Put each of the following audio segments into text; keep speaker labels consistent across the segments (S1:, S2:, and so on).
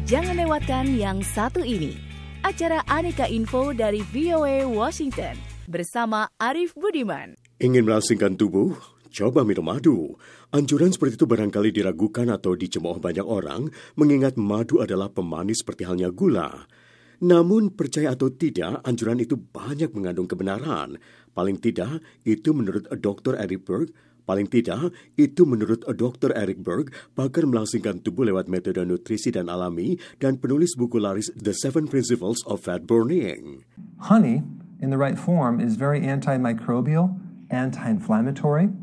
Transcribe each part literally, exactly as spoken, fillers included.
S1: Jangan lewatkan yang satu ini. Acara Aneka Info dari V O A Washington bersama Arif Budiman.
S2: Ingin melangsingkan tubuh? Coba minum madu. Anjuran seperti itu barangkali diragukan atau dicemooh banyak orang, mengingat madu adalah pemanis seperti halnya gula. Namun, percaya atau tidak, anjuran itu banyak mengandung kebenaran. Paling tidak, itu menurut dokter Eric Berg, paling tidak, itu menurut dokter Eric Berg, pakar melangsingkan tubuh lewat metode nutrisi dan alami, dan penulis buku laris The Seven Principles of Fat Burning.
S3: Honey, in the right form, is very antimicrobial, anti-inflammatory,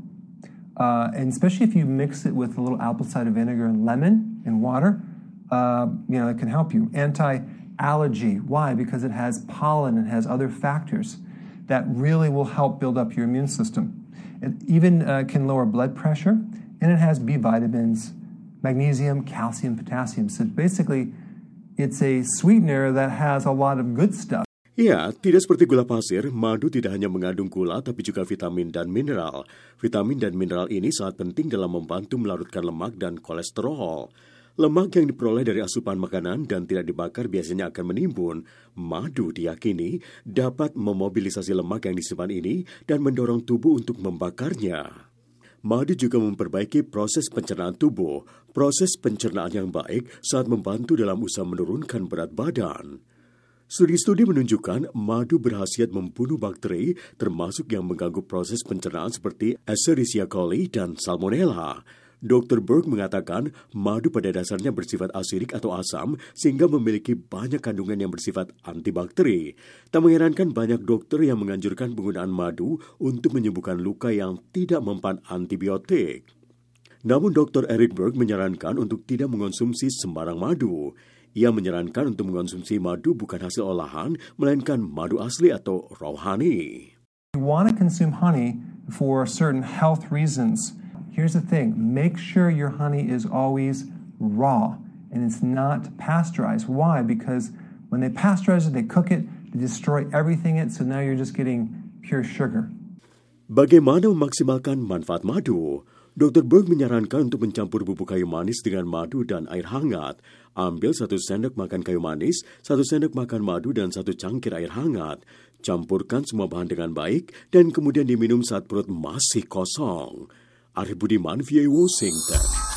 S3: uh, and especially if you mix it with a little apple cider vinegar and lemon and water, uh, you know, it can help you. Anti-allergy. Why? Because it has pollen and has other factors that really will help build up your immune system. It even uh, can lower blood pressure, and it has B vitamins, magnesium, calcium, potassium. So basically, it's a sweetener that has a lot of good stuff.
S2: Ya, tidak seperti gula pasir, madu tidak hanya mengandung gula tapi juga vitamin dan mineral. Vitamin dan mineral ini sangat penting dalam membantu melarutkan lemak dan kolesterol. Lemak yang diperoleh dari asupan makanan dan tidak dibakar biasanya akan menimbun. Madu diyakini dapat memobilisasi lemak yang disimpan ini dan mendorong tubuh untuk membakarnya. Madu juga memperbaiki proses pencernaan tubuh. Proses pencernaan yang baik saat membantu dalam usaha menurunkan berat badan. Studi-studi menunjukkan madu berkhasiat membunuh bakteri termasuk yang mengganggu proses pencernaan seperti Escherichia coli dan Salmonella. dokter Berg mengatakan madu pada dasarnya bersifat asidik atau asam sehingga memiliki banyak kandungan yang bersifat antibakteri. Tak mengherankan banyak dokter yang menganjurkan penggunaan madu untuk menyembuhkan luka yang tidak mempan antibiotik. Namun dokter Eric Berg menyarankan untuk tidak mengonsumsi sembarang madu. Ia menyarankan untuk mengonsumsi madu bukan hasil olahan, melainkan madu asli atau raw honey.
S3: You want to consume honey for certain health reasons. Here's the thing, make sure your honey is always raw and it's not pasteurized. Why? Because when they pasteurize it, they cook it, they destroy everything in it, so now you're just getting pure sugar.
S2: Bagaimana memaksimalkan manfaat madu? dokter Berg menyarankan untuk mencampur bubuk kayu manis dengan madu dan air hangat. Ambil satu sendok makan kayu manis, satu sendok makan madu, dan satu cangkir air hangat. Campurkan semua bahan dengan baik, dan kemudian diminum saat perut masih kosong. Arif Budiman, V O A Washington.